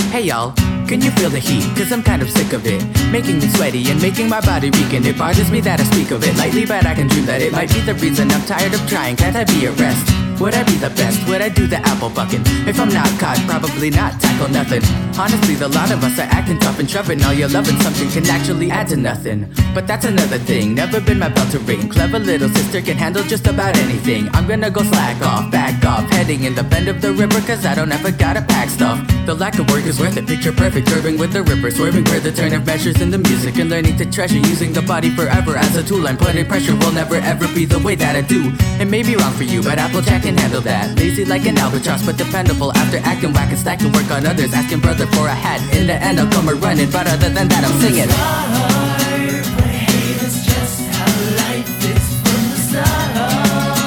Hey y'all, can you feel the heat? Cause I'm kind of sick of it, making me sweaty and making my body weak. And it bothers me that I speak of it lightly, but I can dream that it might be the reason I'm tired of trying. Can't I be at rest? Would I be the best? Would I do the apple bucking? If I'm not caught, probably not tackle nothing. Honestly, the lot of us are acting tough and shoving all your loving something can actually add to nothing. But that's another thing, never been my bell to ring. Clever little sister can handle just about anything. I'm gonna go slack off, back off, heading in the bend of the river, cause I don't ever gotta pack stuff. The lack of work is worth it, picture perfect, curving with the ripper, swerving for the turn of measures in the music, and learning to treasure using the body forever as a tool. And putting pressure will never ever be the way that I do. It may be wrong for you, but Applejack can handle that. Lazy like an albatross, but dependable after acting whack and stacking work on others, asking brother for a hat. In the end I'll come a running, but other than that I'm singing. But hey, that's just how life is from the start.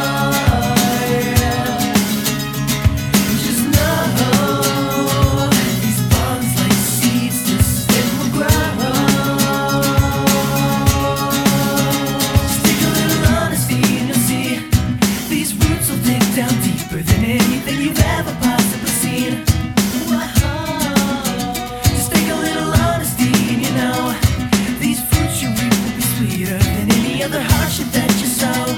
Just know these bonds like seeds just will grow. Just take a little honesty and you'll see these roots will dig down deeper than anything you've ever possibly seen. Just take a little honesty and you know these fruits you reap will be sweeter than any other hardship that you sow.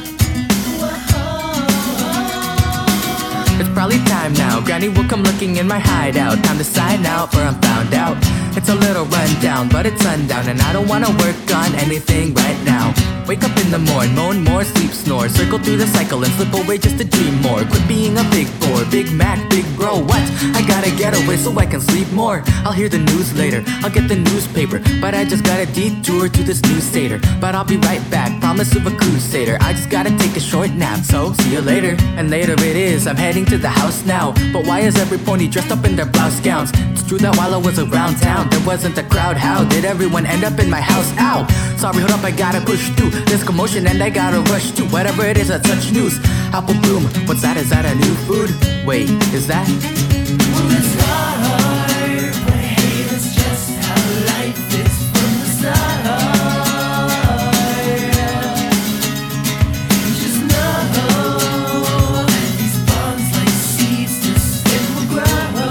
It's probably time now, Granny will come looking in my hideout. Time to sign out, for I'm found out. It's a little rundown, but it's sundown, and I don't wanna work on anything right now. Wake up in the morn, moan more, sleep, snore, circle through the cycle and slip away just to dream more. Quit being a big bore, Big Mac, big bro, what? I gotta get away so I can sleep more. I'll hear the news later, I'll get the newspaper, but I just gotta detour to this new stater. But I'll be right back, promise of a crusader. I just gotta take a short nap, so see you later. And later it is, I'm heading to the house now. But why is every pony dressed up in their blouse gowns? It's true that while I was around town, there wasn't a crowd. How did everyone end up in my house? Ow! Sorry, hold up, I gotta push through this commotion and I gotta rush to whatever it is that's such news. Apple bloom, what's that? Is that a new food? Wait, is that? Well, it's hard, but hey, that's just how life is from the start. Just know these bonds like seeds just will grow.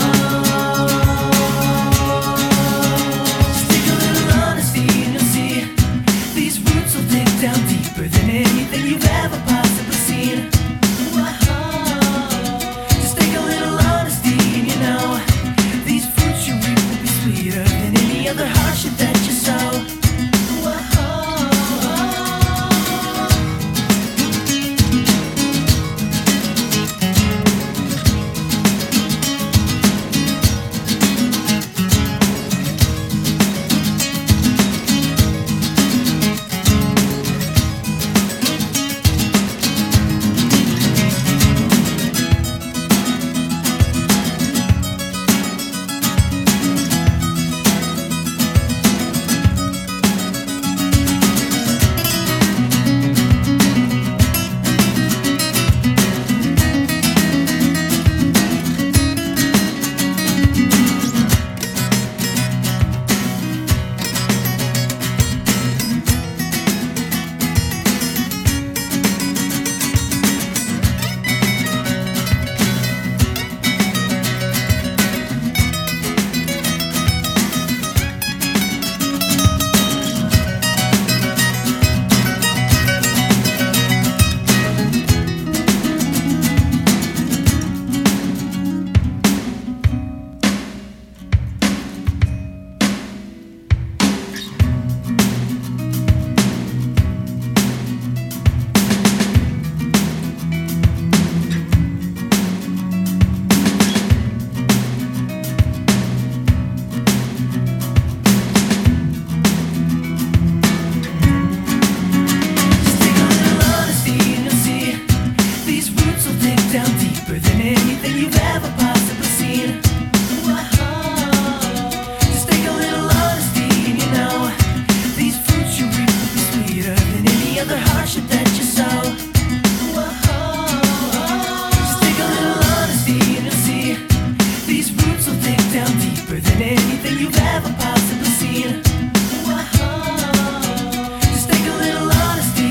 Just take a little honesty and you'll see these roots will dig down deeper than anything you've ever possibly seen. Just take a little honesty and you know these fruits you reap will be sweeter than any other hardship that you sow.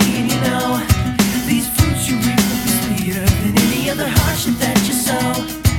That you sow.